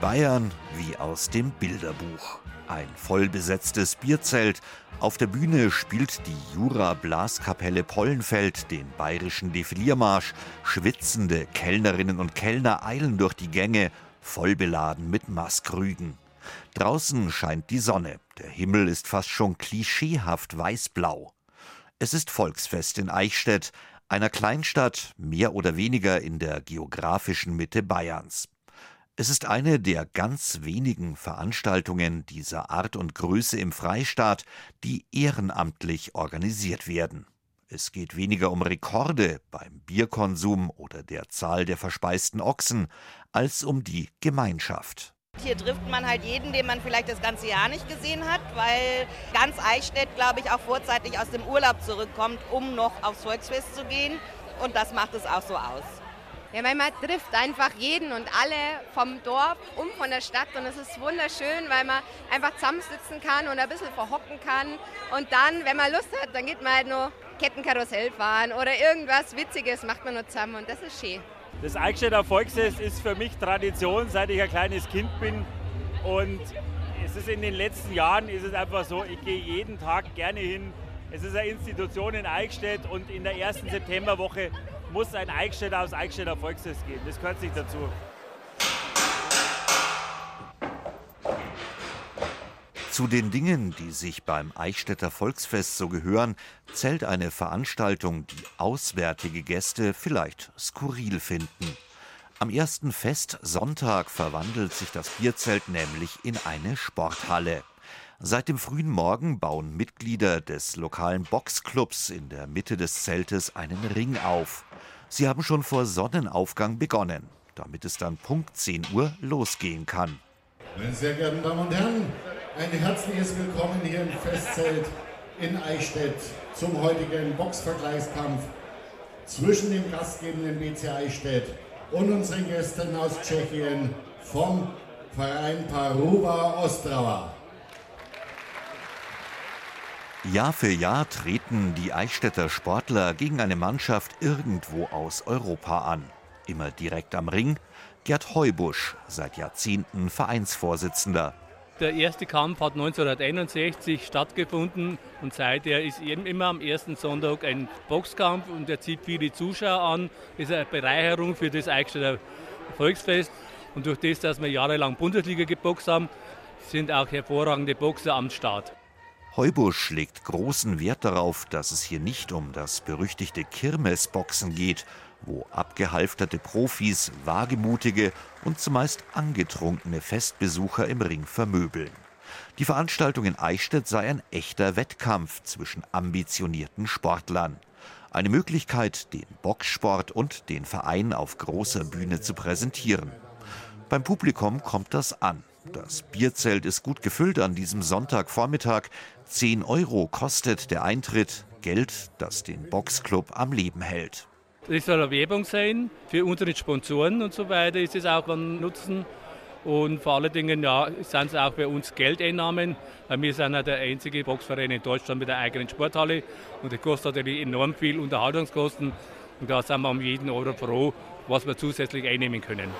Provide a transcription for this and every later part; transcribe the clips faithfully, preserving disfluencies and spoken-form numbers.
Bayern wie aus dem Bilderbuch. Ein vollbesetztes Bierzelt. Auf der Bühne spielt die Jura-Blaskapelle Pollenfeld den bayerischen Defiliermarsch. Schwitzende Kellnerinnen und Kellner eilen durch die Gänge, voll beladen mit Maßkrügen. Draußen scheint die Sonne. Der Himmel ist fast schon klischeehaft weißblau. Es ist Volksfest in Eichstätt, einer Kleinstadt, mehr oder weniger in der geografischen Mitte Bayerns. Es ist eine der ganz wenigen Veranstaltungen dieser Art und Größe im Freistaat, die ehrenamtlich organisiert werden. Es geht weniger um Rekorde beim Bierkonsum oder der Zahl der verspeisten Ochsen, als um die Gemeinschaft. Hier trifft man halt jeden, den man vielleicht das ganze Jahr nicht gesehen hat, weil ganz Eichstätt, glaube ich, auch vorzeitig aus dem Urlaub zurückkommt, um noch aufs Volksfest zu gehen. Und das macht es auch so aus. Ja, weil man trifft einfach jeden und alle vom Dorf und von der Stadt und es ist wunderschön, weil man einfach zusammensitzen kann und ein bisschen verhocken kann und dann, wenn man Lust hat, dann geht man halt noch Kettenkarussell fahren oder irgendwas Witziges macht man noch zusammen und das ist schön. Das Eichstätter Volksfest ist für mich Tradition, seit ich ein kleines Kind bin und es ist in den letzten Jahren ist es einfach so, ich gehe jeden Tag gerne hin. Es ist eine Institution in Eichstätt und in der ersten Septemberwoche muss ein Eichstätter aufs Eichstätter Volksfest gehen. Das gehört sich dazu. Zu den Dingen, die sich beim Eichstätter Volksfest so gehören, zählt eine Veranstaltung, die auswärtige Gäste vielleicht skurril finden. Am ersten Festsonntag verwandelt sich das Bierzelt nämlich in eine Sporthalle. Seit dem frühen Morgen bauen Mitglieder des lokalen Boxclubs in der Mitte des Zeltes einen Ring auf. Sie haben schon vor Sonnenaufgang begonnen, damit es dann Punkt zehn Uhr losgehen kann. Meine sehr geehrten Damen und Herren, ein herzliches Willkommen hier im Festzelt in Eichstätt zum heutigen Boxvergleichskampf zwischen dem gastgebenden B C Eichstätt und unseren Gästen aus Tschechien vom Verein Paruba Ostrava. Jahr für Jahr treten die Eichstätter Sportler gegen eine Mannschaft irgendwo aus Europa an. Immer direkt am Ring Gerd Heubusch, seit Jahrzehnten Vereinsvorsitzender. Der erste Kampf hat neunzehnhunderteinundsechzig stattgefunden und seither ist eben immer am ersten Sonntag ein Boxkampf und der zieht viele Zuschauer an. Das ist eine Bereicherung für das Eichstätter Volksfest und durch das, dass wir jahrelang Bundesliga geboxt haben, sind auch hervorragende Boxer am Start. Heubusch legt großen Wert darauf, dass es hier nicht um das berüchtigte Kirmesboxen geht, wo abgehalfterte Profis wagemutige und zumeist angetrunkene Festbesucher im Ring vermöbeln. Die Veranstaltung in Eichstätt sei ein echter Wettkampf zwischen ambitionierten Sportlern. Eine Möglichkeit, den Boxsport und den Verein auf großer Bühne zu präsentieren. Beim Publikum kommt das an. Das Bierzelt ist gut gefüllt an diesem Sonntagvormittag. zehn Euro kostet der Eintritt, Geld, das den Boxclub am Leben hält. Das soll eine Werbung sein für unsere Sponsoren und so weiter, ist es auch ein Nutzen. Und vor allen Dingen ja, sind es auch bei uns Geldeinnahmen, weil wir sind ja der einzige Boxverein in Deutschland mit einer eigenen Sporthalle und das kostet natürlich enorm viel Unterhaltungskosten und da sind wir um jeden Euro froh, was wir zusätzlich einnehmen können.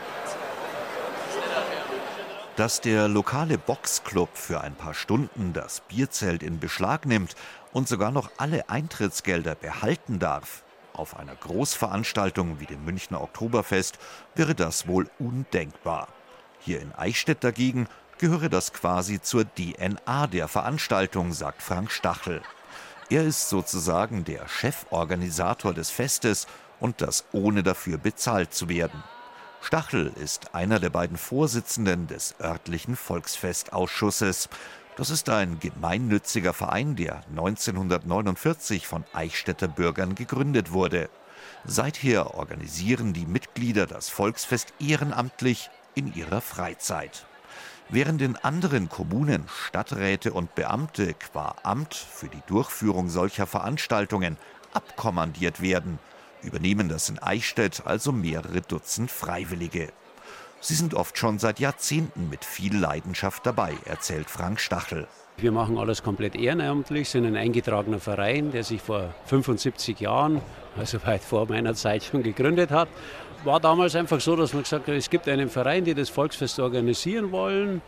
Dass der lokale Boxclub für ein paar Stunden das Bierzelt in Beschlag nimmt und sogar noch alle Eintrittsgelder behalten darf, auf einer Großveranstaltung wie dem Münchner Oktoberfest wäre das wohl undenkbar. Hier in Eichstätt dagegen gehöre das quasi zur D N A der Veranstaltung, sagt Frank Stachel. Er ist sozusagen der Cheforganisator des Festes und das ohne dafür bezahlt zu werden. Stachel ist einer der beiden Vorsitzenden des örtlichen Volksfestausschusses. Das ist ein gemeinnütziger Verein, der neunzehnhundertneunundvierzig von Eichstätter Bürgern gegründet wurde. Seither organisieren die Mitglieder das Volksfest ehrenamtlich in ihrer Freizeit. Während in anderen Kommunen Stadträte und Beamte qua Amt für die Durchführung solcher Veranstaltungen abkommandiert werden, übernehmen das in Eichstätt also mehrere Dutzend Freiwillige. Sie sind oft schon seit Jahrzehnten mit viel Leidenschaft dabei, erzählt Frank Stachel. Wir machen alles komplett ehrenamtlich, sind ein eingetragener Verein, der sich vor fünfundsiebzig Jahren, also weit vor meiner Zeit, schon gegründet hat. war damals einfach so, dass man gesagt hat, es gibt einen Verein, die das Volksfest organisieren wollen.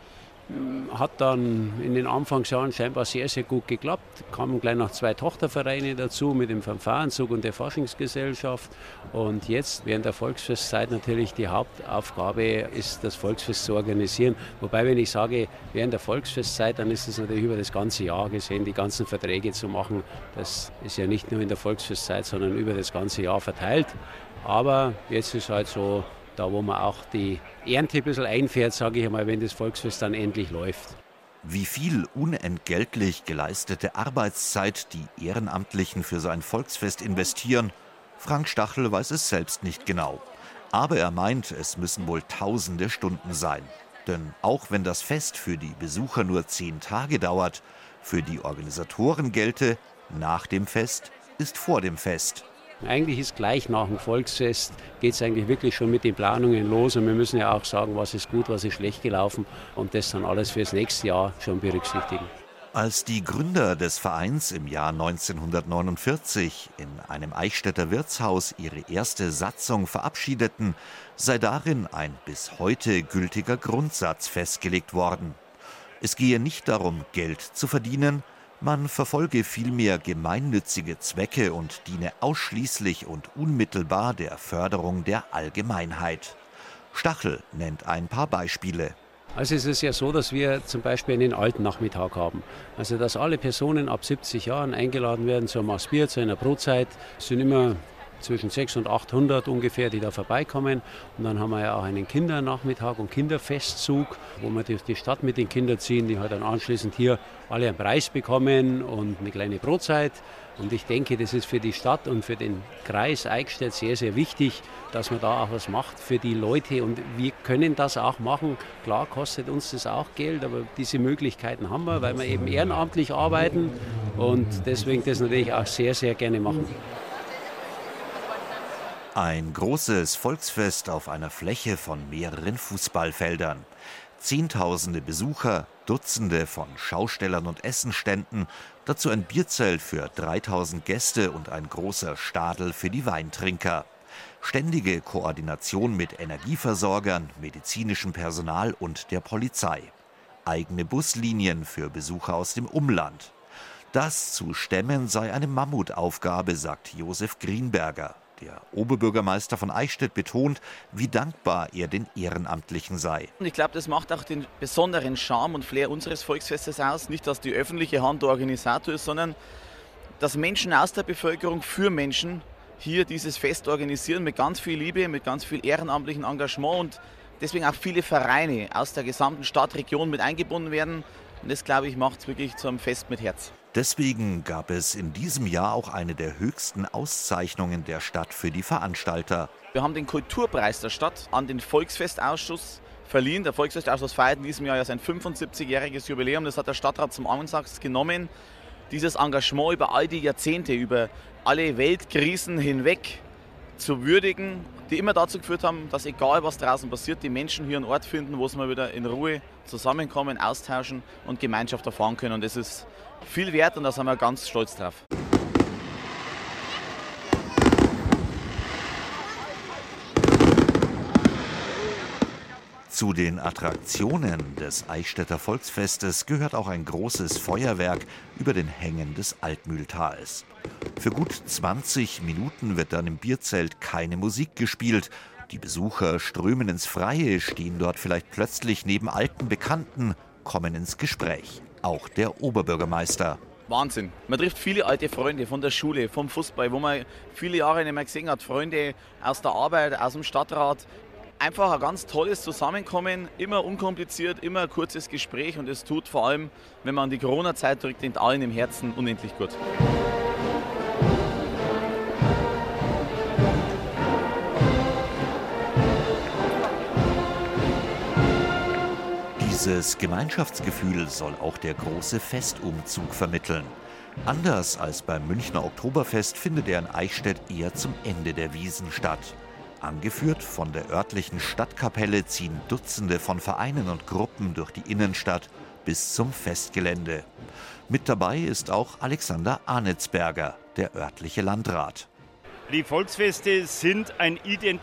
Hat dann in den Anfangsjahren scheinbar sehr, sehr gut geklappt. Kamen gleich noch zwei Tochtervereine dazu mit dem Fanfarenzug und der Faschingsgesellschaft. Und jetzt während der Volksfestzeit natürlich die Hauptaufgabe ist, das Volksfest zu organisieren. Wobei, wenn ich sage, während der Volksfestzeit, dann ist es natürlich über das ganze Jahr gesehen, die ganzen Verträge zu machen. Das ist ja nicht nur in der Volksfestzeit, sondern über das ganze Jahr verteilt. Aber jetzt ist halt so, da wo man auch die Ernte ein bisschen einfährt, sage ich einmal, wenn das Volksfest dann endlich läuft. Wie viel unentgeltlich geleistete Arbeitszeit die Ehrenamtlichen für so ein Volksfest investieren, Frank Stachel weiß es selbst nicht genau. Aber er meint, es müssen wohl tausende Stunden sein. Denn auch wenn das Fest für die Besucher nur zehn Tage dauert, für die Organisatoren gelte, nach dem Fest ist vor dem Fest. Eigentlich ist gleich nach dem Volksfest, geht es eigentlich wirklich schon mit den Planungen los. Und wir müssen ja auch sagen, was ist gut, was ist schlecht gelaufen und das dann alles fürs nächste Jahr schon berücksichtigen. Als die Gründer des Vereins im Jahr neunzehnhundertneunundvierzig in einem Eichstätter Wirtshaus ihre erste Satzung verabschiedeten, sei darin ein bis heute gültiger Grundsatz festgelegt worden. Es gehe nicht darum, Geld zu verdienen, man verfolge vielmehr gemeinnützige Zwecke und diene ausschließlich und unmittelbar der Förderung der Allgemeinheit. Stachel nennt ein paar Beispiele. Also es ist ja so, dass wir zum Beispiel einen Altennachmittag haben. Also dass alle Personen ab siebzig Jahren eingeladen werden zu einem Maß Bier, zu einer Brotzeit. Es sind immer zwischen sechshundert und achthundert ungefähr, die da vorbeikommen. Und dann haben wir ja auch einen Kindernachmittag und Kinderfestzug, wo wir durch die Stadt mit den Kindern ziehen, die halt dann anschließend hier alle einen Preis bekommen und eine kleine Brotzeit. Und ich denke, das ist für die Stadt und für den Kreis Eichstätt sehr, sehr wichtig, dass man da auch was macht für die Leute. Und wir können das auch machen. Klar kostet uns das auch Geld, aber diese Möglichkeiten haben wir, weil wir eben ehrenamtlich arbeiten und deswegen das natürlich auch sehr, sehr gerne machen. Ein großes Volksfest auf einer Fläche von mehreren Fußballfeldern. Zehntausende Besucher, Dutzende von Schaustellern und Essenständen, dazu ein Bierzelt für dreitausend Gäste und ein großer Stadel für die Weintrinker. Ständige Koordination mit Energieversorgern, medizinischem Personal und der Polizei. Eigene Buslinien für Besucher aus dem Umland. Das zu stemmen sei eine Mammutaufgabe, sagt Josef Greenberger. Der Oberbürgermeister von Eichstätt betont, wie dankbar er den Ehrenamtlichen sei. Und ich glaube, das macht auch den besonderen Charme und Flair unseres Volksfestes aus. Nicht, dass die öffentliche Hand der Organisator ist, sondern dass Menschen aus der Bevölkerung für Menschen hier dieses Fest organisieren mit ganz viel Liebe, mit ganz viel ehrenamtlichem Engagement und deswegen auch viele Vereine aus der gesamten Stadtregion mit eingebunden werden. Und das, glaube ich, macht es wirklich zu einem Fest mit Herz. Deswegen gab es in diesem Jahr auch eine der höchsten Auszeichnungen der Stadt für die Veranstalter. Wir haben den Kulturpreis der Stadt an den Volksfestausschuss verliehen. Der Volksfestausschuss feiert in diesem Jahr ja sein fünfundsiebzigjähriges Jubiläum. Das hat der Stadtrat zum Anlass genommen, dieses Engagement über all die Jahrzehnte, über alle Weltkrisen hinweg zu würdigen, die immer dazu geführt haben, dass egal was draußen passiert, die Menschen hier einen Ort finden, wo sie mal wieder in Ruhe zusammenkommen, austauschen und Gemeinschaft erfahren können. Und das ist viel wert und da sind wir ganz stolz drauf. Zu den Attraktionen des Eichstätter Volksfestes gehört auch ein großes Feuerwerk über den Hängen des Altmühltals. Für gut zwanzig Minuten wird dann im Bierzelt keine Musik gespielt. Die Besucher strömen ins Freie, stehen dort vielleicht plötzlich neben alten Bekannten, kommen ins Gespräch. Auch der Oberbürgermeister. Wahnsinn. Man trifft viele alte Freunde von der Schule, vom Fußball, wo man viele Jahre nicht mehr gesehen hat. Freunde aus der Arbeit, aus dem Stadtrat. Einfach ein ganz tolles Zusammenkommen, immer unkompliziert, immer ein kurzes Gespräch und es tut vor allem, wenn man an die Corona-Zeit drückt, allen im Herzen unendlich gut. Dieses Gemeinschaftsgefühl soll auch der große Festumzug vermitteln. Anders als beim Münchner Oktoberfest findet er in Eichstätt eher zum Ende der Wiesn statt. Angeführt von der örtlichen Stadtkapelle ziehen Dutzende von Vereinen und Gruppen durch die Innenstadt bis zum Festgelände. Mit dabei ist auch Alexander Arnitzberger, der örtliche Landrat. Die Volksfeste sind ein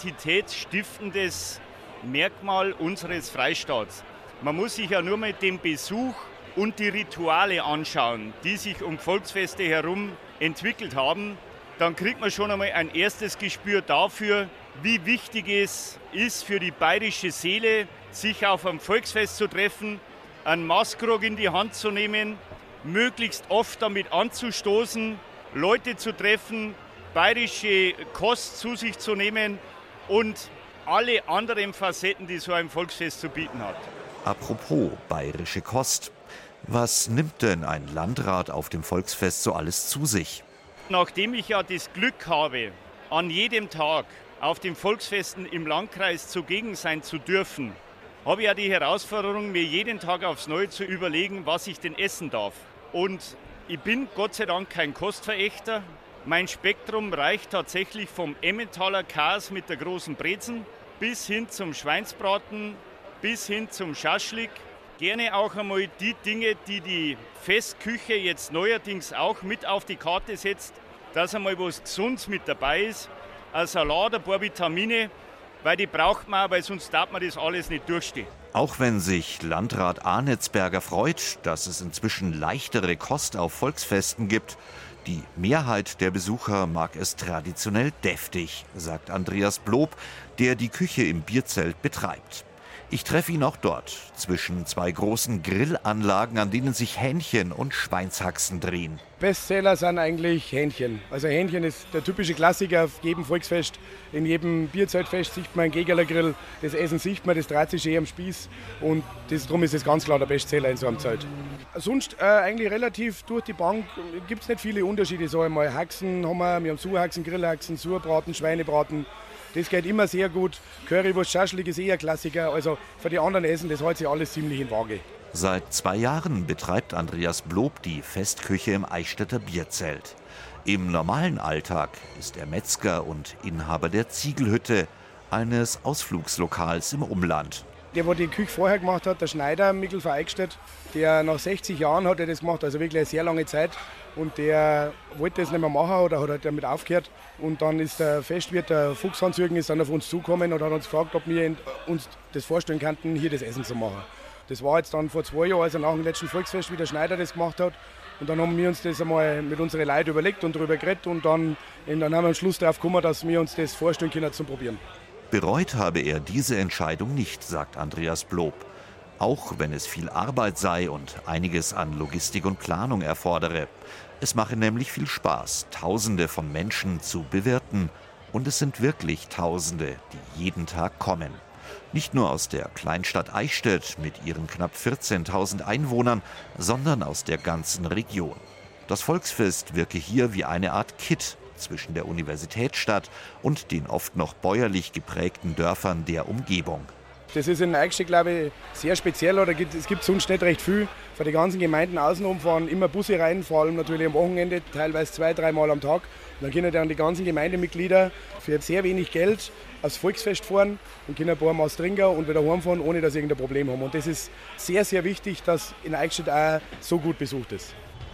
identitätsstiftendes Merkmal unseres Freistaats. Man muss sich ja nur mal den Besuch und die Rituale anschauen, die sich um Volksfeste herum entwickelt haben. Dann kriegt man schon einmal ein erstes Gespür dafür, wie wichtig es ist für die bayerische Seele, sich auf einem Volksfest zu treffen, einen Maßkrug in die Hand zu nehmen, möglichst oft damit anzustoßen, Leute zu treffen, bayerische Kost zu sich zu nehmen und alle anderen Facetten, die so ein Volksfest zu bieten hat. Apropos bayerische Kost. Was nimmt denn ein Landrat auf dem Volksfest so alles zu sich? Nachdem ich ja das Glück habe, an jedem Tag auf den Volksfesten im Landkreis zugegen sein zu dürfen, habe ich ja die Herausforderung, mir jeden Tag aufs Neue zu überlegen, was ich denn essen darf. Und ich bin Gott sei Dank kein Kostverächter. Mein Spektrum reicht tatsächlich vom Emmentaler Käse mit der großen Brezen bis hin zum Schweinsbraten, bis hin zum Schaschlik. Gerne auch einmal die Dinge, die die Festküche jetzt neuerdings auch mit auf die Karte setzt, dass einmal was Gesundes mit dabei ist, ein Salat, ein paar Vitamine, weil die braucht man, weil sonst darf man das alles nicht durchstehen. Auch wenn sich Landrat Arnitzberger freut, dass es inzwischen leichtere Kost auf Volksfesten gibt, die Mehrheit der Besucher mag es traditionell deftig, sagt Andreas Blob, der die Küche im Bierzelt betreibt. Ich treffe ihn auch dort, zwischen zwei großen Grillanlagen, an denen sich Hähnchen und Schweinshaxen drehen. Bestseller sind eigentlich Hähnchen. Also Hähnchen ist der typische Klassiker auf jedem Volksfest. In jedem Bierzeltfest sieht man einen Gegerlergrill. Das Essen sieht man, das dreht sich eh am Spieß. Und das, darum ist es ganz klar der Bestseller in so einem Zelt. Sonst äh, eigentlich relativ durch die Bank gibt es nicht viele Unterschiede. So einmal Haxen haben wir, wir haben Surhaxen, Grillhaxen, Surbraten, Schweinebraten. Das geht immer sehr gut. Currywurst, Schaschlik ist eher ein Klassiker. Also für die anderen Essen, das hält sich alles ziemlich in Waage. Seit zwei Jahren betreibt Andreas Blob die Festküche im Eichstätter Bierzelt. Im normalen Alltag ist er Metzger und Inhaber der Ziegelhütte, eines Ausflugslokals im Umland. Der, der die Küche vorher gemacht hat, der Schneider Mikl von Eichstätt, der nach sechzig Jahren hat er das gemacht, also wirklich eine sehr lange Zeit. Und der wollte das nicht mehr machen oder hat halt damit aufgehört. Und dann ist der Festwirt, der Fuchshans-Jürgen, ist dann auf uns zugekommen und hat uns gefragt, ob wir uns das vorstellen könnten, hier das Essen zu machen. Das war jetzt dann vor zwei Jahren, also nach dem letzten Volksfest, wie der Schneider das gemacht hat. Und dann haben wir uns das einmal mit unseren Leuten überlegt und darüber geredet. Und dann, dann haben wir am Schluss darauf gekommen, dass wir uns das vorstellen können zum Probieren. Bereut habe er diese Entscheidung nicht, sagt Andreas Blob. Auch wenn es viel Arbeit sei und einiges an Logistik und Planung erfordere. Es mache nämlich viel Spaß, Tausende von Menschen zu bewirten. Und es sind wirklich Tausende, die jeden Tag kommen. Nicht nur aus der Kleinstadt Eichstätt mit ihren knapp vierzehntausend Einwohnern, sondern aus der ganzen Region. Das Volksfest wirke hier wie eine Art Kitt zwischen der Universitätsstadt und den oft noch bäuerlich geprägten Dörfern der Umgebung. Das ist in Eichstätt, glaube ich, sehr speziell. Oder gibt, es gibt sonst nicht recht viel. Von den ganzen Gemeinden außenrum fahren immer Busse rein, vor allem natürlich am Wochenende, teilweise zwei, dreimal am Tag. Und dann können dann die ganzen Gemeindemitglieder für sehr wenig Geld aufs Volksfest fahren und können ein paar Mal trinken und wieder heimfahren, ohne dass sie irgendein Problem haben. Und das ist sehr, sehr wichtig, dass in Eichstätt auch so gut besucht ist.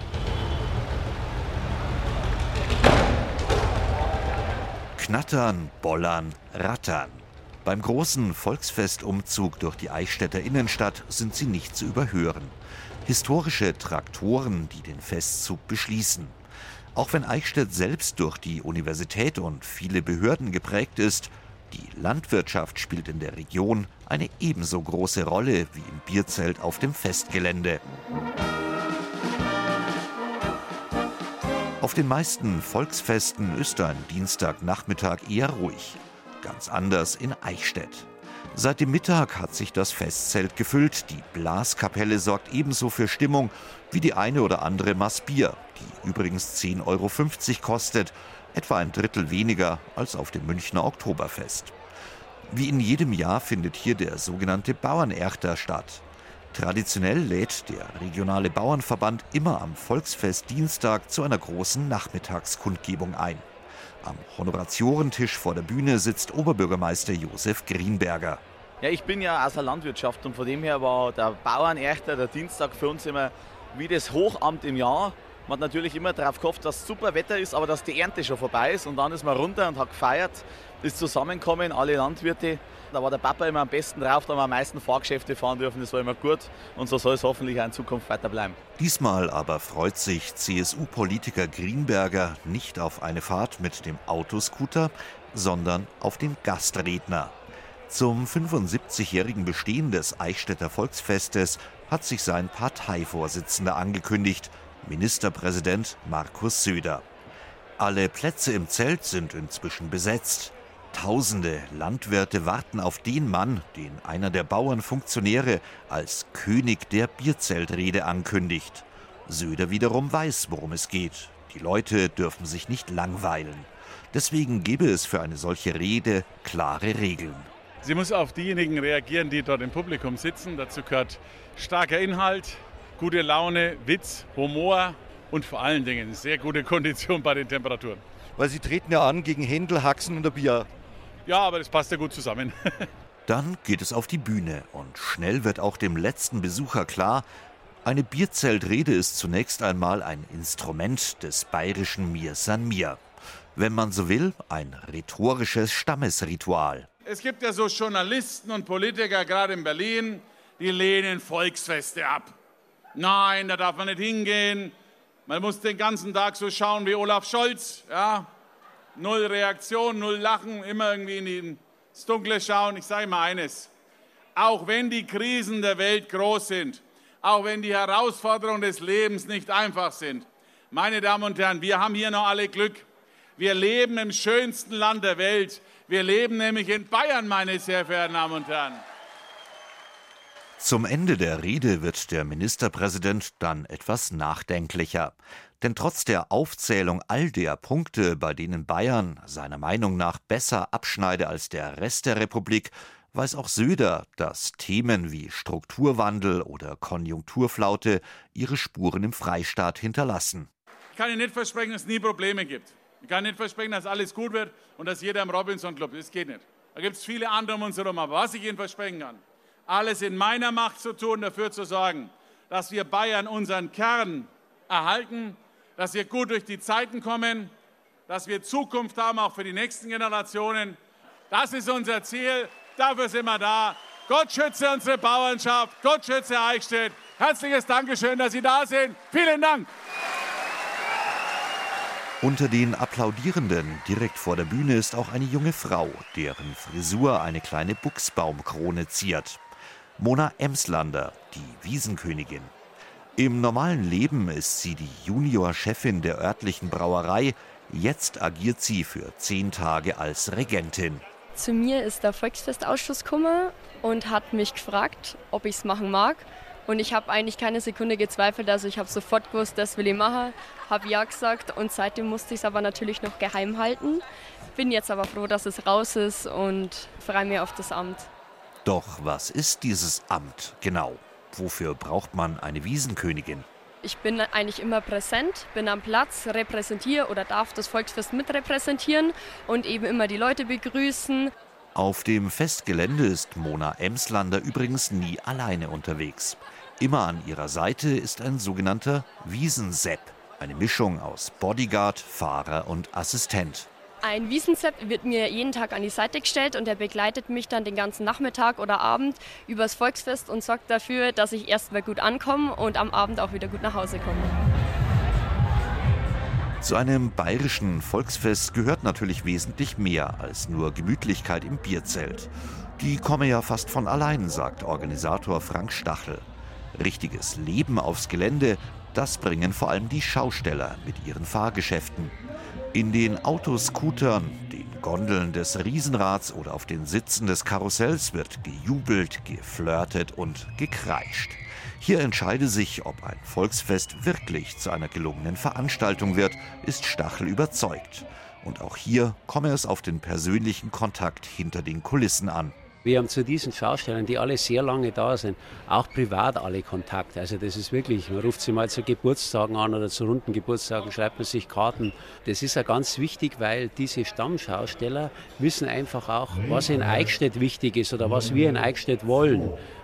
Knattern, bollern, rattern. Beim großen Volksfestumzug durch die Eichstätter Innenstadt sind sie nicht zu überhören. Historische Traktoren, die den Festzug beschließen. Auch wenn Eichstätt selbst durch die Universität und viele Behörden geprägt ist, die Landwirtschaft spielt in der Region eine ebenso große Rolle wie im Bierzelt auf dem Festgelände. Auf den meisten Volksfesten ist ein Dienstagnachmittag eher ruhig. Ganz anders in Eichstätt. Seit dem Mittag hat sich das Festzelt gefüllt. Die Blaskapelle sorgt ebenso für Stimmung wie die eine oder andere Maß Bier, die übrigens zehn Euro fünfzig kostet, etwa ein Drittel weniger als auf dem Münchner Oktoberfest. Wie in jedem Jahr findet hier der sogenannte Bauernerchter statt. Traditionell lädt der regionale Bauernverband immer am Volksfestdienstag zu einer großen Nachmittagskundgebung ein. Am Honoratiorentisch vor der Bühne sitzt Oberbürgermeister Josef Greenberger. Ja, ich bin ja aus der Landwirtschaft und von dem her war der Bauernerchter, der Dienstag für uns immer wie das Hochamt im Jahr. Man hat natürlich immer darauf gehofft, dass super Wetter ist, aber dass die Ernte schon vorbei ist. Und dann ist man runter und hat gefeiert, ist zusammengekommen, alle Landwirte. Da war der Papa immer am besten drauf, da haben wir am meisten Fahrgeschäfte fahren dürfen, das war immer gut. Und so soll es hoffentlich auch in Zukunft weiter bleiben. Diesmal aber freut sich C S U-Politiker Grienberger nicht auf eine Fahrt mit dem Autoscooter, sondern auf den Gastredner. Zum fünfundsiebzigjährigen Bestehen des Eichstätter Volksfestes hat sich sein Parteivorsitzender angekündigt, Ministerpräsident Markus Söder. Alle Plätze im Zelt sind inzwischen besetzt. Tausende Landwirte warten auf den Mann, den einer der Bauernfunktionäre als König der Bierzeltrede ankündigt. Söder wiederum weiß, worum es geht. Die Leute dürfen sich nicht langweilen. Deswegen gebe es für eine solche Rede klare Regeln. Sie muss auf diejenigen reagieren, die dort im Publikum sitzen. Dazu gehört starker Inhalt, gute Laune, Witz, Humor und vor allen Dingen eine sehr gute Kondition bei den Temperaturen. Weil Sie treten ja an gegen Händel, Haxen und der Bier. Ja, aber das passt ja gut zusammen. Dann geht es auf die Bühne und schnell wird auch dem letzten Besucher klar, eine Bierzeltrede ist zunächst einmal ein Instrument des bayerischen Mir san mir. Wenn man so will, ein rhetorisches Stammesritual. Es gibt ja so Journalisten und Politiker, gerade in Berlin, die lehnen Volksfeste ab. Nein, da darf man nicht hingehen. Man muss den ganzen Tag so schauen wie Olaf Scholz. Ja? Null Reaktion, null Lachen, immer irgendwie in ins Dunkle schauen. Ich sage mal eines, auch wenn die Krisen der Welt groß sind, auch wenn die Herausforderungen des Lebens nicht einfach sind, meine Damen und Herren, wir haben hier noch alle Glück. Wir leben im schönsten Land der Welt. Wir leben nämlich in Bayern, meine sehr verehrten Damen und Herren. Zum Ende der Rede wird der Ministerpräsident dann etwas nachdenklicher. Denn trotz der Aufzählung all der Punkte, bei denen Bayern seiner Meinung nach besser abschneide als der Rest der Republik, weiß auch Söder, dass Themen wie Strukturwandel oder Konjunkturflaute ihre Spuren im Freistaat hinterlassen. Ich kann Ihnen nicht versprechen, dass es nie Probleme gibt. Ich kann nicht versprechen, dass alles gut wird und dass jeder im Robinson-Club ist. Das geht nicht. Da gibt es viele andere um uns herum. Aber was ich Ihnen versprechen kann, alles in meiner Macht zu tun, dafür zu sorgen, dass wir Bayern unseren Kern erhalten, dass wir gut durch die Zeiten kommen, dass wir Zukunft haben, auch für die nächsten Generationen. Das ist unser Ziel. Dafür sind wir da. Gott schütze unsere Bauernschaft. Gott schütze Eichstätt. Herzliches Dankeschön, dass Sie da sind. Vielen Dank. Unter den Applaudierenden direkt vor der Bühne ist auch eine junge Frau, deren Frisur eine kleine Buchsbaumkrone ziert. Mona Emslander, die Wiesenkönigin. Im normalen Leben ist sie die Juniorchefin der örtlichen Brauerei. Jetzt agiert sie für zehn Tage als Regentin. Zu mir ist der Volksfestausschuss gekommen und hat mich gefragt, ob ich es machen mag. Und ich habe eigentlich keine Sekunde gezweifelt, also ich habe sofort gewusst, das will ich machen, habe ja gesagt und seitdem musste ich es aber natürlich noch geheim halten. Bin jetzt aber froh, dass es raus ist und freue mich auf das Amt. Doch was ist dieses Amt genau? Wofür braucht man eine Wiesenkönigin? Ich bin eigentlich immer präsent, bin am Platz, repräsentiere oder darf das Volksfest mitrepräsentieren und eben immer die Leute begrüßen. Auf dem Festgelände ist Mona Emslander übrigens nie alleine unterwegs. Immer an ihrer Seite ist ein sogenannter Wiesensepp, eine Mischung aus Bodyguard, Fahrer und Assistent. Ein Wiesensepp wird mir jeden Tag an die Seite gestellt und er begleitet mich dann den ganzen Nachmittag oder Abend übers Volksfest und sorgt dafür, dass ich erstmal gut ankomme und am Abend auch wieder gut nach Hause komme. Zu einem bayerischen Volksfest gehört natürlich wesentlich mehr als nur Gemütlichkeit im Bierzelt. Die komme ja fast von allein, sagt Organisator Frank Stachel. Richtiges Leben aufs Gelände, das bringen vor allem die Schausteller mit ihren Fahrgeschäften. In den Autoscootern, den Gondeln des Riesenrads oder auf den Sitzen des Karussells wird gejubelt, geflirtet und gekreischt. Hier entscheide sich, ob ein Volksfest wirklich zu einer gelungenen Veranstaltung wird, ist Stachel überzeugt. Und auch hier komme es auf den persönlichen Kontakt hinter den Kulissen an. Wir haben zu diesen Schaustellern, die alle sehr lange da sind, auch privat alle Kontakt. Also das ist wirklich, man ruft sie mal zu Geburtstagen an oder zu runden Geburtstagen, schreibt man sich Karten. Das ist ja ganz wichtig, weil diese Stammschausteller wissen einfach auch, was in Eichstätt wichtig ist oder was wir in Eichstätt wollen.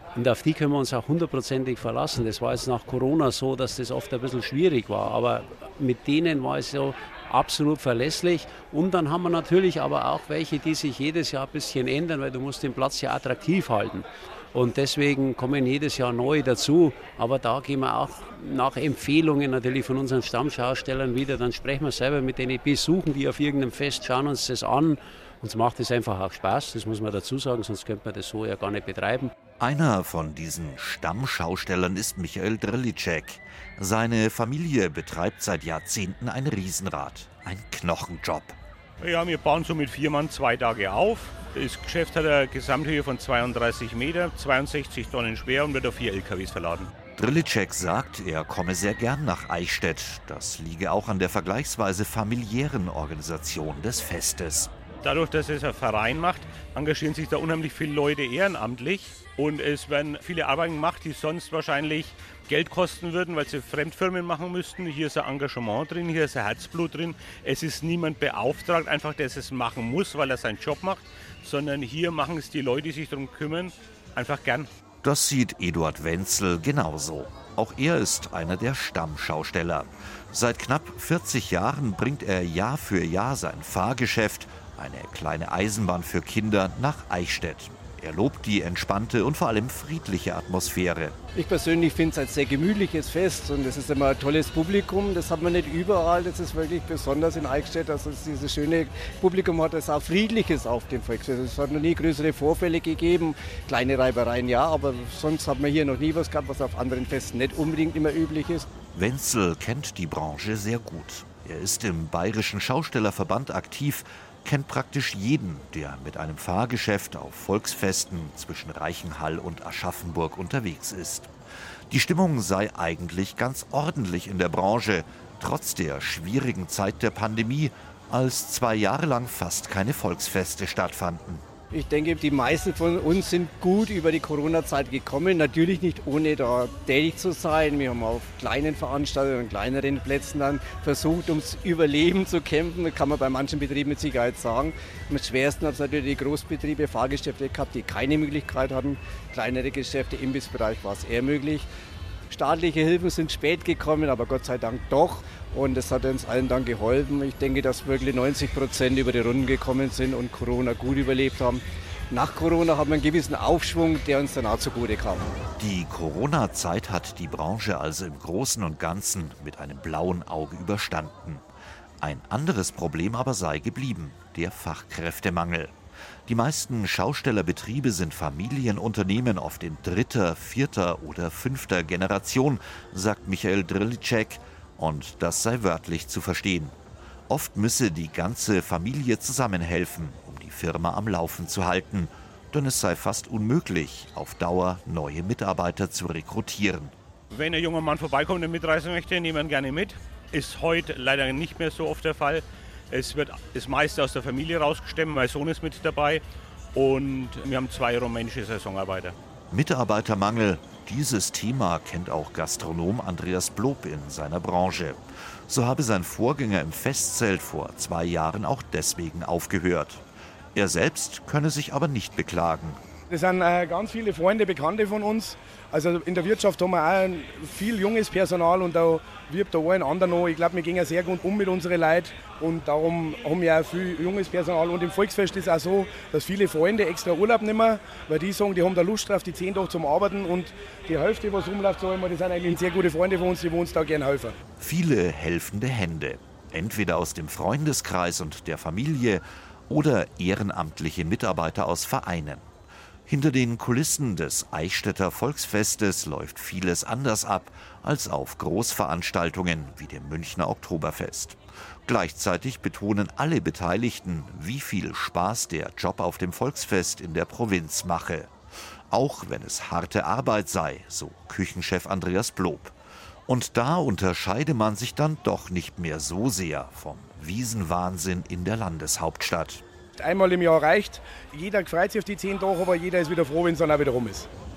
Und auf die können wir uns auch hundertprozentig verlassen. Das war jetzt nach Corona so, dass das oft ein bisschen schwierig war. Aber mit denen war es so absolut verlässlich. Und dann haben wir natürlich aber auch welche, die sich jedes Jahr ein bisschen ändern, weil du musst den Platz ja attraktiv halten. Und deswegen kommen jedes Jahr neue dazu. Aber da gehen wir auch nach Empfehlungen natürlich von unseren Stammschaustellern wieder. Dann sprechen wir selber mit denen, besuchen die auf irgendeinem Fest, schauen uns das an. Uns macht es einfach auch Spaß, das muss man dazu sagen, sonst könnte man das so ja gar nicht betreiben. Einer von diesen Stammschaustellern ist Michael Drlitschek. Seine Familie betreibt seit Jahrzehnten ein Riesenrad. Ein Knochenjob. Ja, wir bauen so mit vier Mann zwei Tage auf. Das Geschäft hat eine Gesamthöhe von zweiunddreißig Meter, zweiundsechzig Tonnen schwer und wird auf vier L K Ws verladen. Drlitschek sagt, er komme sehr gern nach Eichstätt. Das liege auch an der vergleichsweise familiären Organisation des Festes. Dadurch, dass es ein Verein macht, engagieren sich da unheimlich viele Leute ehrenamtlich. Und es werden viele Arbeiten gemacht, die sonst wahrscheinlich Geld kosten würden, weil sie Fremdfirmen machen müssten. Hier ist ein Engagement drin, hier ist ein Herzblut drin. Es ist niemand beauftragt, einfach, dass es machen muss, weil er seinen Job macht, sondern hier machen es die Leute, die sich darum kümmern, einfach gern. Das sieht Eduard Wenzel genauso. Auch er ist einer der Stammschausteller. Seit knapp vierzig Jahren bringt er Jahr für Jahr sein Fahrgeschäft, eine kleine Eisenbahn für Kinder, nach Eichstätt. Er lobt die entspannte und vor allem friedliche Atmosphäre. Ich persönlich finde es ein sehr gemütliches Fest und es ist immer ein tolles Publikum. Das hat man nicht überall, das ist wirklich besonders in Eichstätt, dass es dieses schöne Publikum hat, das auch friedlich ist auf dem Volksfest. Es hat noch nie größere Vorfälle gegeben, kleine Reibereien ja, aber sonst hat man hier noch nie was gehabt, was auf anderen Festen nicht unbedingt immer üblich ist. Wenzel kennt die Branche sehr gut. Er ist im Bayerischen Schaustellerverband aktiv, kennt praktisch jeden, der mit einem Fahrgeschäft auf Volksfesten zwischen Reichenhall und Aschaffenburg unterwegs ist. Die Stimmung sei eigentlich ganz ordentlich in der Branche, trotz der schwierigen Zeit der Pandemie, als zwei Jahre lang fast keine Volksfeste stattfanden. Ich denke, die meisten von uns sind gut über die Corona-Zeit gekommen. Natürlich nicht ohne da tätig zu sein. Wir haben auf kleinen Veranstaltungen und kleineren Plätzen dann versucht, ums Überleben zu kämpfen. Das kann man bei manchen Betrieben mit Sicherheit sagen. Am schwersten hat es natürlich die Großbetriebe, Fahrgeschäfte gehabt, die keine Möglichkeit hatten. Kleinere Geschäfte, Imbissbereich war es eher möglich. Staatliche Hilfen sind spät gekommen, aber Gott sei Dank doch. Und das hat uns allen dann geholfen. Ich denke, dass wirklich neunzig Prozent über die Runden gekommen sind und Corona gut überlebt haben. Nach Corona hat man einen gewissen Aufschwung, der uns dann auch zugute kam. Die Corona-Zeit hat die Branche also im Großen und Ganzen mit einem blauen Auge überstanden. Ein anderes Problem aber sei geblieben, der Fachkräftemangel. Die meisten Schaustellerbetriebe sind Familienunternehmen oft in dritter, vierter oder fünfter Generation, sagt Michael Drlitschek. Und das sei wörtlich zu verstehen. Oft müsse die ganze Familie zusammenhelfen, um die Firma am Laufen zu halten. Denn es sei fast unmöglich, auf Dauer neue Mitarbeiter zu rekrutieren. Wenn ein junger Mann vorbeikommt und mitreisen möchte, nehmen wir ihn gerne mit. Ist heute leider nicht mehr so oft der Fall. Es wird das meiste aus der Familie rausgestemmt. Mein Sohn ist mit dabei und wir haben zwei rumänische Saisonarbeiter. Mitarbeitermangel. Dieses Thema kennt auch Gastronom Andreas Blob in seiner Branche. So habe sein Vorgänger im Festzelt vor zwei Jahren auch deswegen aufgehört. Er selbst könne sich aber nicht beklagen. Das sind äh, ganz viele Freunde, Bekannte von uns. Also in der Wirtschaft haben wir auch viel junges Personal und da wirbt der ein anderer noch. Ich glaube, wir gehen ja sehr gut um mit unseren Leuten und darum haben wir auch viel junges Personal. Und im Volksfest ist es auch so, dass viele Freunde extra Urlaub nehmen, weil die sagen, die haben da Lust drauf, die zehn Tage zum Arbeiten und die Hälfte, was rumläuft, sagen wir, das sind eigentlich sehr gute Freunde von uns, die uns da gerne helfen. Viele helfende Hände, entweder aus dem Freundeskreis und der Familie oder ehrenamtliche Mitarbeiter aus Vereinen. Hinter den Kulissen des Eichstätter Volksfestes läuft vieles anders ab als auf Großveranstaltungen wie dem Münchner Oktoberfest. Gleichzeitig betonen alle Beteiligten, wie viel Spaß der Job auf dem Volksfest in der Provinz mache. Auch wenn es harte Arbeit sei, so Küchenchef Andreas Blob. Und da unterscheide man sich dann doch nicht mehr so sehr vom Wiesenwahnsinn in der Landeshauptstadt. Einmal im Jahr reicht. Jeder freut sich auf die zehn Tage, aber jeder ist wieder froh, wenn es dann auch wieder rum ist.